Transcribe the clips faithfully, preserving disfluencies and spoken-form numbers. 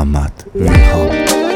محمد ریحان.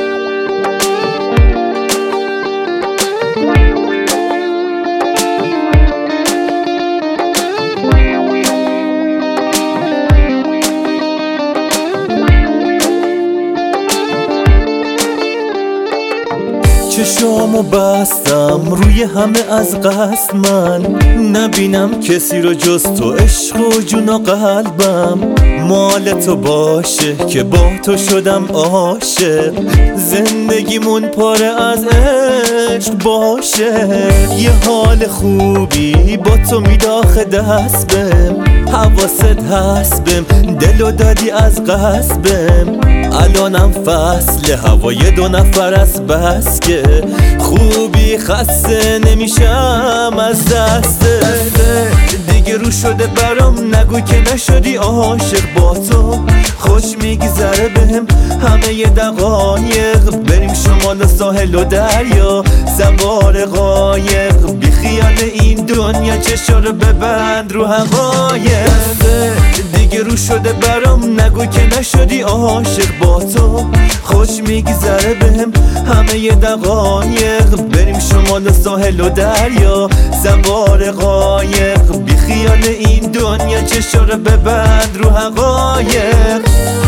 چشامو بستم روی همه از قصد من، نبینم کسی رو جز تو، عشق و جون و قلبم مال تو باشه که با تو شدم عاشق. زندگیمون پاره از عشق باشه، یه حال خوبی با تو میداخه دست بهم، حواست هست بهم، دلو دادی از قصبم. الانم فصل هوای دو نفر از بس که خوبی خسته نمیشم از دست دیگه رو شده برام، نگو که نشدی عاشق. با تو خوش میگذره بهم همه ی دقایق، بریم شمال ساحل و دریا سوار قایق، بی خیال این دنیا چشا رو ببند رو حقایق. دیگه رو شده برام، نگو که نشدی عاشق. با تو خوش میگذره بهم همه ی دقایق، بریم شمال ساحل و دریا سوار قایق، بی خیال این دنیا چشا رو ببند رو حقایق.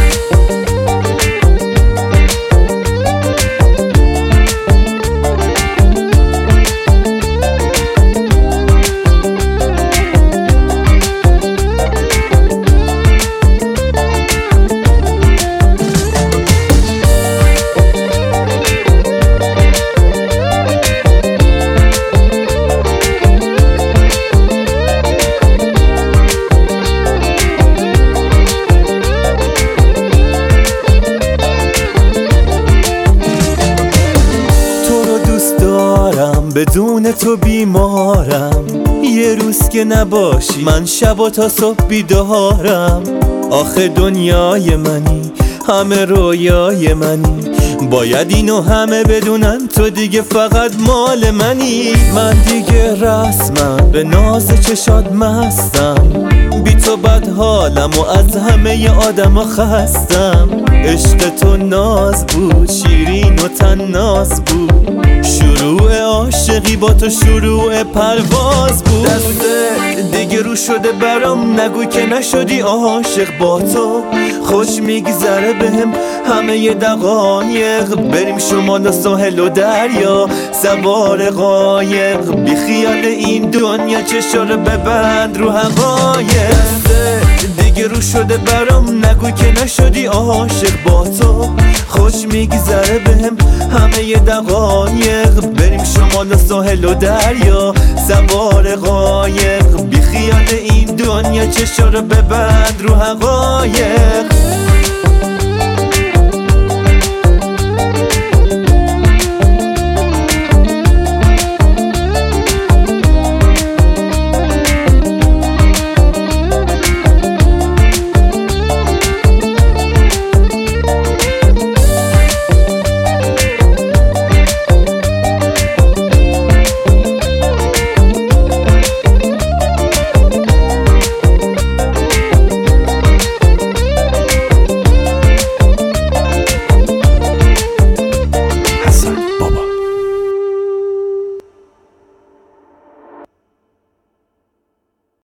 بدون تو بیمارم، یه روز که نباشی من شب تا صبح بیدارم. آخه دنیای منی، همه رویای منی، باید اینو همه بدونن تو دیگه فقط مال منی. من دیگه رسمم به ناز چشات مستم، بی تو بد حالم و از همه ی آدم ها خستم. عشق تو ناز بود، شیرین و تناز بود، شروع عاشقی با تو شروع پرواز بود. دسته دیگه رو شده برام، نگو که نشدی عاشق. با تو خوش میگذره بهم همه ی دقایق، بریم شمال ساحل و دریا سوار قایق، بی خیال این دنیا چشا رو ببند رو حقایق. دیگه رو شده برام، نگو که نشدی عاشق. با تو خوش میگذره بهم همه ی دقایق، بریم شمال ساحل و دریا سوار قایق، بی خیال این دنیا چشا رو ببند رو حقایق.